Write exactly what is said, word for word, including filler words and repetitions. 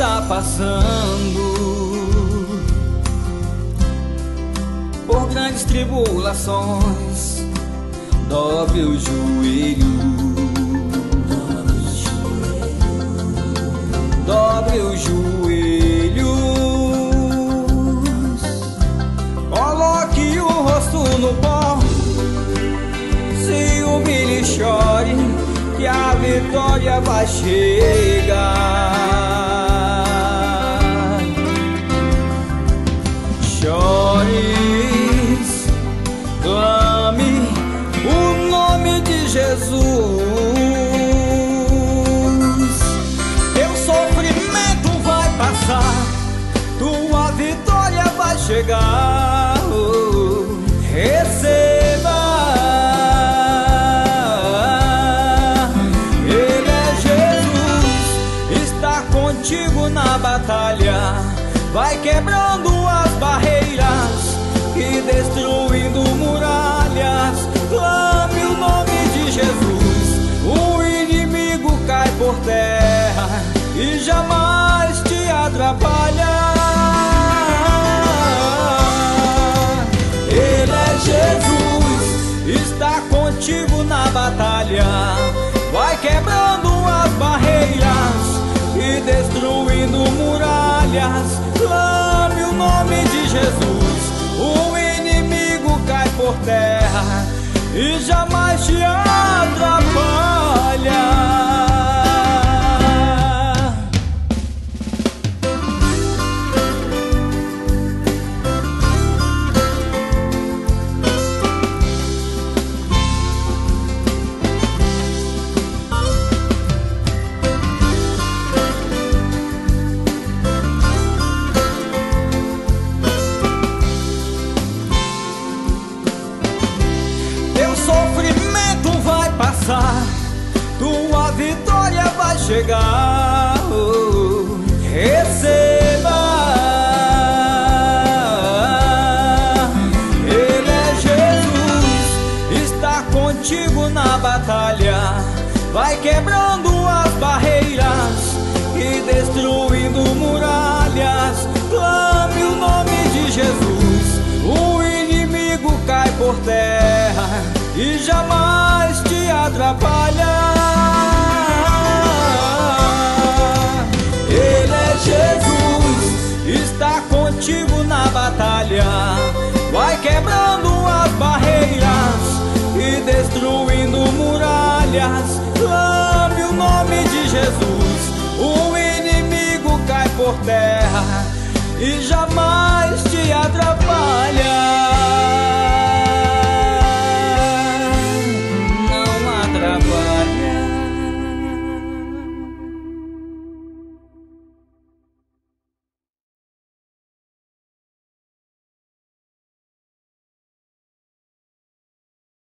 está passando por grandes tribulações, dobre o joelho, dobre os joelhos, coloque o rosto no pó, se humilhe e chore, que a vitória vai chegar. Chores, clame o nome de Jesus. Teu sofrimento vai passar, tua vitória vai chegar. Oh, receba. Contigo na batalha, vai quebrando as barreiras e destruindo muralhas. Clame o nome de Jesus, o inimigo cai por terra e jamais te atrapalha. Ele é Jesus, está contigo na batalha, vai quebrando as barreiras e destruindo muralhas. Clame o nome de Jesus, o inimigo cai por terra e jamais te atrapalha. Sofrimento vai passar, tua vitória vai chegar. Oh, receba. Ele é Jesus, está contigo na batalha, vai quebrando as barreiras e destruindo muralhas. Clame o nome de Jesus, o inimigo cai por terra e jamais te atrapalha. Ele é Jesus, está contigo na batalha, vai quebrando as barreiras e destruindo muralhas. Clame o nome de Jesus, o inimigo cai por terra e jamais te atrapalha.